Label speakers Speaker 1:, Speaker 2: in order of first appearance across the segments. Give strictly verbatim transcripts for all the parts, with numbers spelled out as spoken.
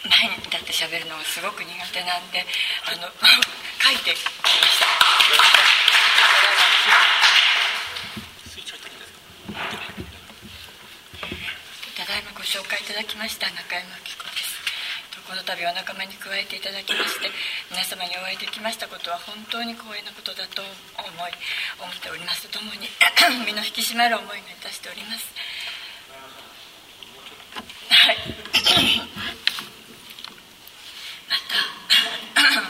Speaker 1: 前に立ってしゃべるのがすごく苦手なんで、あの書いてきました。ただいまご紹介いただきました中山紀子です。この度お仲間に加えていただきまして、皆様にお会いできましたことは本当に光栄なことだと思い思っておりますとともに身の引き締まる思いがいたしております。はいまた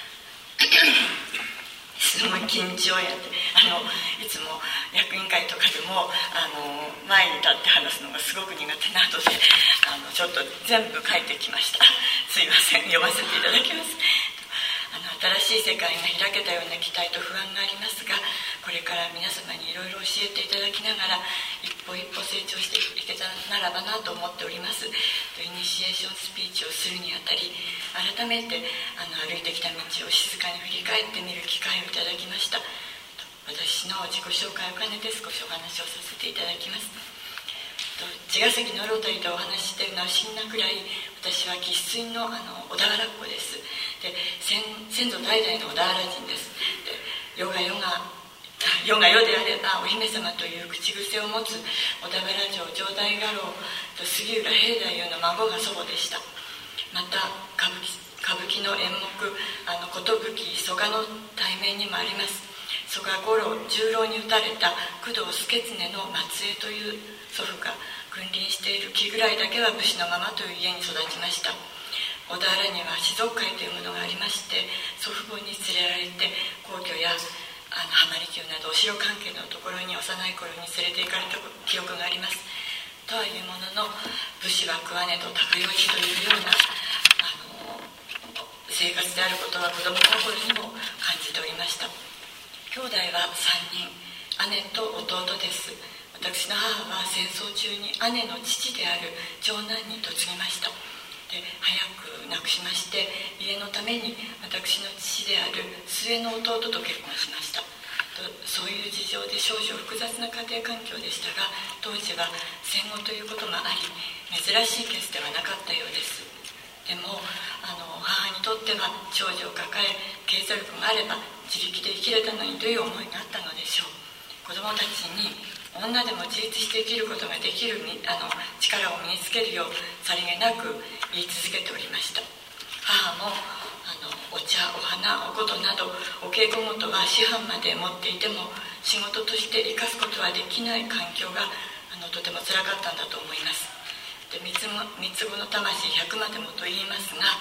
Speaker 1: すごい緊張やってあのいつも役員会とかでもあの前に立って話すのがすごく苦手なのであのちょっと全部書いてきました。すいません、読ませていただきます。あの新しい世界が開けたような期待と不安がありますが、これから皆様にいろいろ教えていただきながら一歩一歩成長していけたならばなと思っております。イニシエーションスピーチをするにあたり、改めてあの歩いてきた道を静かに振り返ってみる機会をいただきました。私の自己紹介を兼ねて少しお話をさせていただきます。茅ヶ崎のロータリーでお話ししているのは不思議なくらい、私は生粋のあの小田原っ子です。で 先, 先祖代々の小田原人です。で世が世が世が世であればお姫様という口癖を持つ小田原城城代家老と杉浦平太夫の孫が祖母でした。また歌舞伎、歌舞伎の演目あの寿曽我の題名にもあります曽我五郎十郎に打たれた工藤祐経の末裔という祖父が君臨している木ぐらいだけは武士のままという家に育ちました。小田原には士族会というものがありまして、祖父母に連れられて皇居やあの浜離宮などお城関係のところに幼い頃に連れて行かれた記憶があります。とはいうものの武士は食わねと高用事というようなあの生活であることは子供の頃にも感じておりました。兄弟はさんにん、姉と弟です。私の母は戦争中に姉の父である長男に嫁ぎました。で早く亡くしまして、家のために私の父である末の弟と結婚しました。そういう事情で少々複雑な家庭環境でしたが、当時は戦後ということもあり珍しいケースではなかったようです。でもあの母にとっては長女を抱え経済力があれば自力で生きれたのにという思いがあったのでしょう。子供たちに女でも自立して生きることができるあの力を身につけるようさりげなく言い続けておりました。母もあのお茶、お花、お琴などお稽古事は師範まで持っていても仕事として生かすことはできない環境があのとてもつらかったんだと思います。で三つ子の魂百までもと言いますが、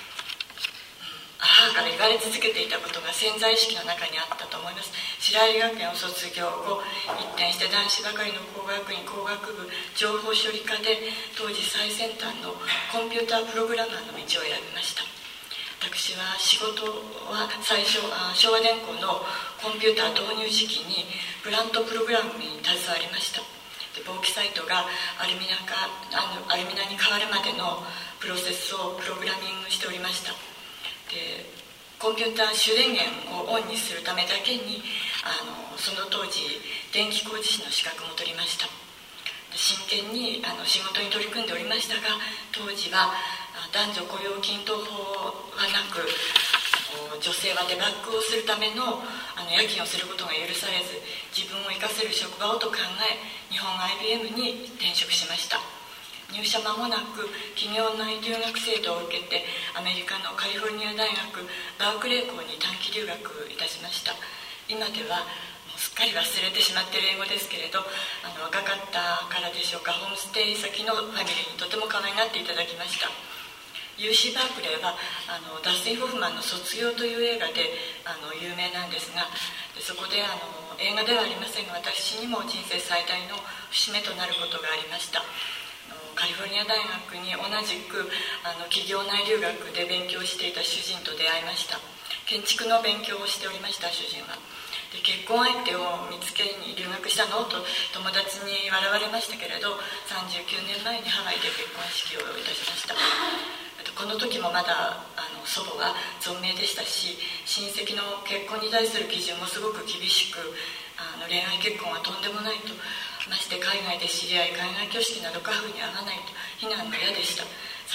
Speaker 1: 母から言われ続けていたことが潜在意識の中にあったと思います。白百合学園を卒業後、一転して男子ばかりの工学院工学部情報処理科で当時最先端のコンピュータープログラマーの道を選びました。私は仕事は最初昭和電工のコンピューター導入時期にプラントプログラムに携わりました。で簿記サイトがアルミナかあのアルミナに変わるまでのプロセスをプログラミングしておりました。でコンピューター主電源をオンにするためだけにあのその当時電気工事士の資格も取りました。真剣にあの仕事に取り組んでおりましたが、当時は男女雇用均等法はなく女性はデバッグをするためのあの夜勤をすることが許されず、自分を生かせる職場をと考え日本 アイビーエム に転職しました。入社間もなく企業内留学制度を受けてアメリカのカリフォルニア大学バークレー校に短期留学いたしました。今ではもうすっかり忘れてしまっている英語ですけれど、あの若かったからでしょうか、ホームステイ先のファミリーにとても可愛がっていただきました。 ユーシー バークレーはあのダスティン・ホフマンの卒業という映画であの有名なんですが、でそこであの映画ではありませんが私にも人生最大の節目となることがありました。カリフォルニア大学に同じくあの企業内留学で勉強していた主人と出会いました。建築の勉強をしておりました主人は。で結婚相手を見つけに留学したのと友達に笑われましたけれど、さんじゅうきゅうねんまえにハワイで結婚式をいたしました。この時もまだあの祖母は存命でしたし、親戚の結婚に対する基準もすごく厳しく、あの恋愛結婚はとんでもないと、まして海外で知り合い海外挙式など家父に合わないと非難の嫌でした。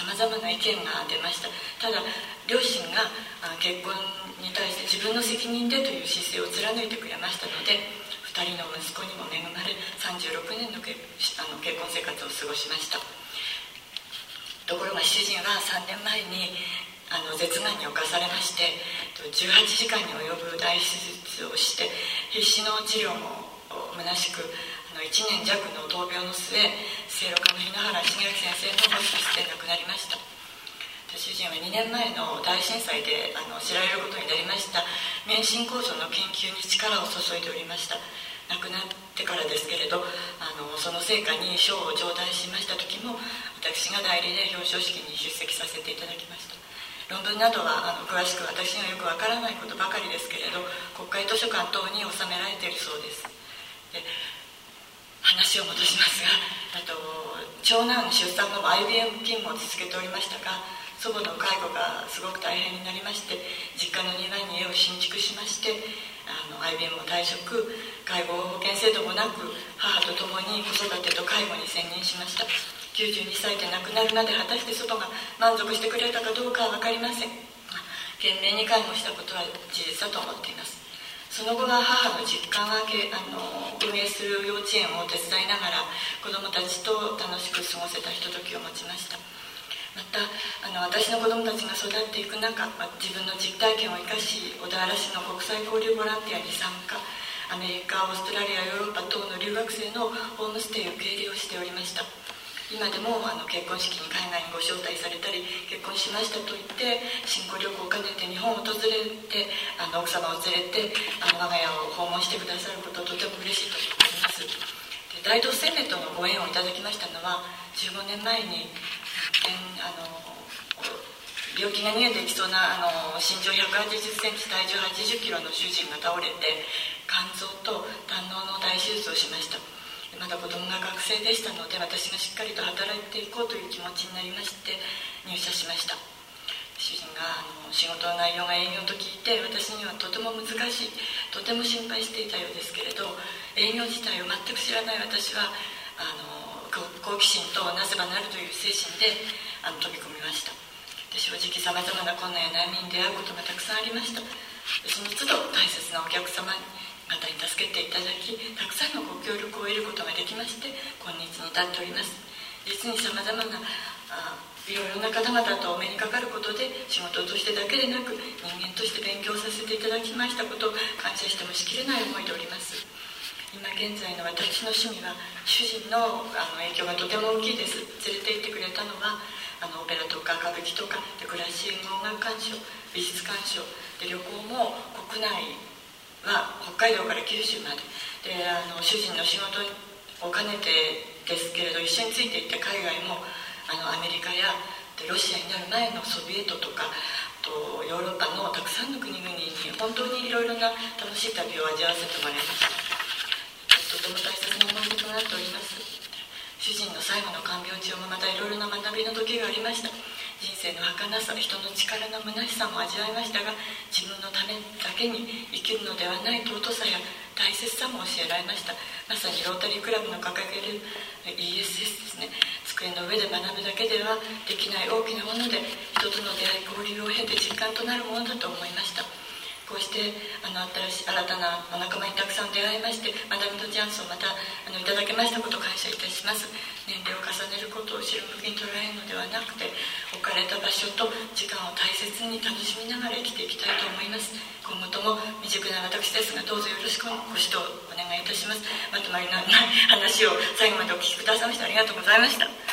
Speaker 1: さまざまな意見が出ました。ただ両親が結婚に対して自分の責任でという姿勢を貫いてくれましたので、ふたりの息子にも恵まれさんじゅうろくねんの結あの結婚生活を過ごしました。ところが主人はさんねんまえにあの舌がんに侵されまして、じゅうはちじかんに及ぶ大手術をして必死の治療も虚しく、あのいちねんじゃくの闘病の末、聖路加の日野原茂明先生のホスピスで亡くなりました。主人はにねんまえの大震災であの知られることになりました免震構造の研究に力を注いでおりました。亡くなってからですけれど、あのその成果に賞を頂戴しました時も、私が代理で表彰式に出席させていただきました。論文などはあの詳しく私にはよくわからないことばかりですけれど、国会図書館等に収められているそうです。で、話を戻しますが、あと長男出産後も アイビーエム 勤務を続けておりましたが、祖母の介護がすごく大変になりまして、実家の庭に家を新築しまして、あの アイビーエム を退職、介護保険制度もなく母と共に子育てと介護に専念しました。きゅうじゅうにさいで亡くなるまで果たして祖母が満足してくれたかどうかは分かりません。懸命に介護したことは事実だと思っています。その後は母の実家があの運営する幼稚園を手伝いながら子どもたちと楽しく過ごせたひとときを持ちました。またあの私の子どもたちが育っていく中、自分の実体験を生かし、小田原市の国際交流ボランティアに参加、アメリカ、オーストラリア、ヨーロッパ等の留学生のホームステイ受け入れをしておりました。今でもあの結婚式に海外にご招待されたり、結婚しましたと言って新婚旅行を兼ねて日本を訪れて、あの奥様を連れてあの我が家を訪問してくださることをとても嬉しいと思います。で、大同生命とのご縁をいただきましたのは、じゅうごねんまえにあの病気が逃げていきそうなあの身長ひゃくはちじゅっセンチ体重はちじゅっキロの主人が倒れて、肝臓と胆のうの大手術をしました。まだ子供が学生でしたので、私がしっかりと働いていこうという気持ちになりまして入社しました。主人があの仕事の内容が営業と聞いて、私にはとても難しい、とても心配していたようですけれど、営業自体を全く知らない私はあの好奇心となせばなるという精神であの飛び込みました。で、正直さまざまな困難や悩みに出会うことがたくさんありました。で、その都度大切なお客様方に助けていただき、たくさんのご協力を得ることができまして、今日に至っております。実にさまざまなあいろいろな方々とお目にかかることで、仕事としてだけでなく人間として勉強させていただきましたことを感謝してもしきれない思いでおります。今現在の私の趣味は主人のあの影響がとても大きいです。連れて行ってくれたのはあのオペラとか歌舞伎とかで、クラシック音楽鑑賞、美術鑑賞で、旅行も国内は北海道から九州までで、あの主人の仕事を兼ねてですけれど、一緒についていった海外もあのアメリカやでロシアになる前のソビエトとかとヨーロッパのたくさんの国々に本当にいろいろな楽しい旅を味わわせてもらいました。とても大切な思い出となっております。主人の最後の看病中もまたいろいろな学びの時がありました。人生の儚さ、人の力の虚しさも味わいましたが、自分のためだけに生きるのではない尊さや大切さも教えられました。まさにロータリークラブの掲げる イーエスエス ですね。机の上で学ぶだけではできない大きなもので、人との出会い交流を経て実感となるものだと思いました。こうしてあの新しい新たなお仲間にたくさん出会いまして、マダム・ド・チャンスをまたあのいただけましたことを感謝いたします。年齢を重ねることを後ろ向きに捉えるのではなくて、置かれた場所と時間を大切に楽しみながら生きていきたいと思います。今後とも未熟な私ですが、どうぞよろしくご指導お願いいたします。まとまりのない話を最後までお聞きくださいましてありがとうございました。